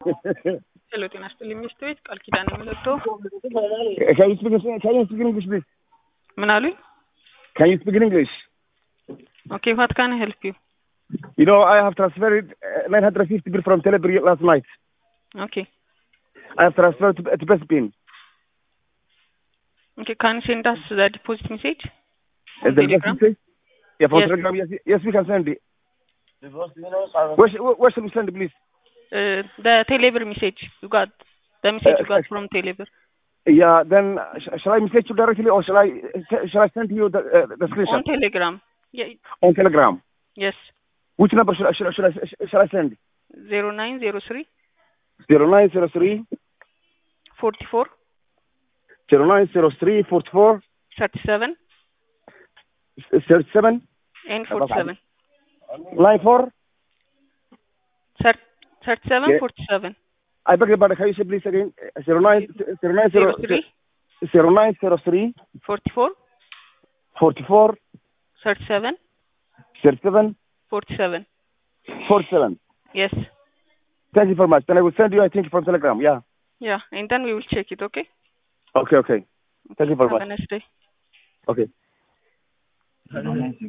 ሄሎ ጤና ይስጥልኝ ሚስት ቤት ቃል ኪዳን የምለብሰው Can you speak English, please? ምን አሉኝ? Can you speak English? Okay, what can I help you? You know, I have transferred 950 bill from Telebri last night. Okay. I have transferred to Best Bin. Okay, can you send us the deposit message? Is the Telegram? message? Yeah, from Yes. Telegram. Yes, we can send it. Where should we send it, please? The Telegram message. You got the message you got from Telegram. Yeah, then shall I message you directly or shall I send you the screenshot? On Telegram. Yeah. On Telegram. Yes. Which number shall I send? 0903 0903 44 0903 44 37 37 and 47. line 4. 37 Yeah. 47. I beg your pardon. Can you say please again? 0903 44 44 37 37 47. 47. Yes. Thank you very much. Then I will send you, I think, from Telegram. Yeah. Yeah, and then we will check it, okay? Okay. Thank you very Have much. a nice day. Okay.